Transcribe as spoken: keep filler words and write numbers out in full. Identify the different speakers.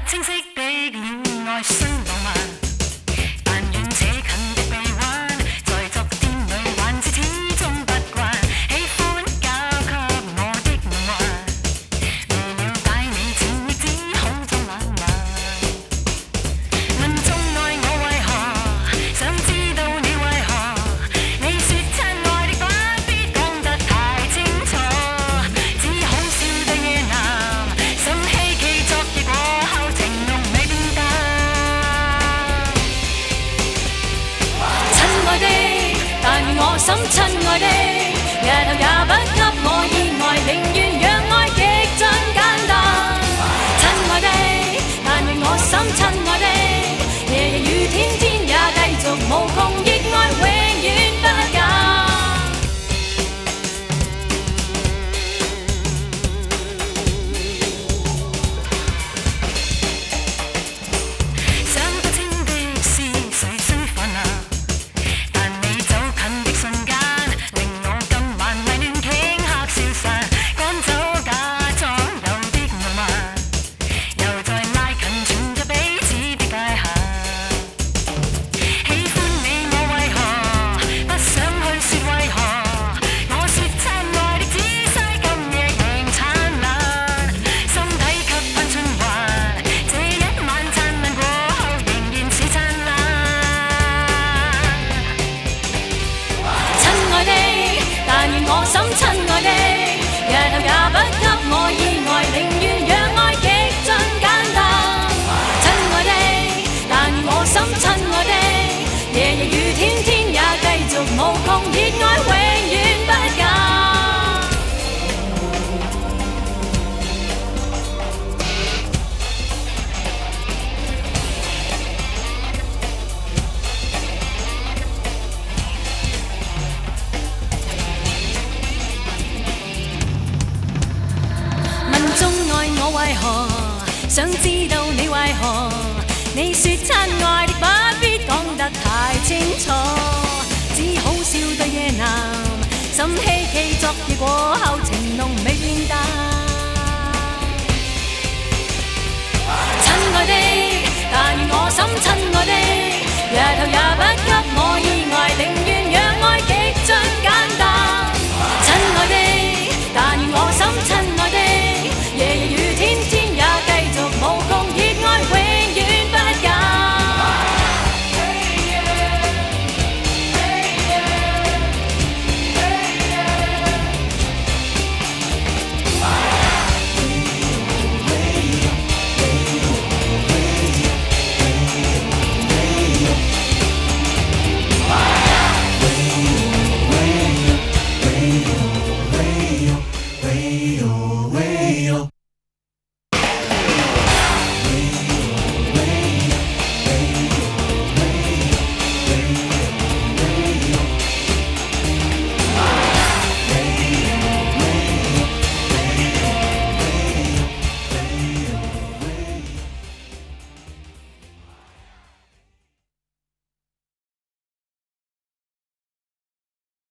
Speaker 1: 清晰的戀愛雖浪漫，但願這近的臂彎，在昨天裏還是始終不慣。喜歡交給我的夢幻，未了解你情亦只好裝冷漫。問中愛我為何，想知道你為何？你說親愛的不必講得太清楚，只好笑對夜男，心希冀昨夜過後情濃未變淡。親愛的，但願我心親愛的，日後也不給我意外，寧願讓愛極盡簡單。親愛的，但願我心親愛的，夜夜與天天也繼續無窮熱愛，永遠不減。想不清的是誰需煩惱，但你走近的瞬間，令我今晚迷戀頃刻消散，趕走假裝有的浪漫，又再拉近存着彼此的界限。喜歡你我為何，不想去說為何？我說親愛的，只需今夜仍燦爛，心底給盼循環，這一晚燦爛過後仍然是燦爛。親愛的，但願我心親愛的，日後也不給我意外，寧願讓愛極盡簡單。親愛的，但願我心親愛的，夜夜與天天也繼續無窮熱愛，永遠不減。問中愛我為何，想知道你為何？你說親愛的不必講得太清楚，只好笑對夜男，心希冀昨夜過後情濃未變淡。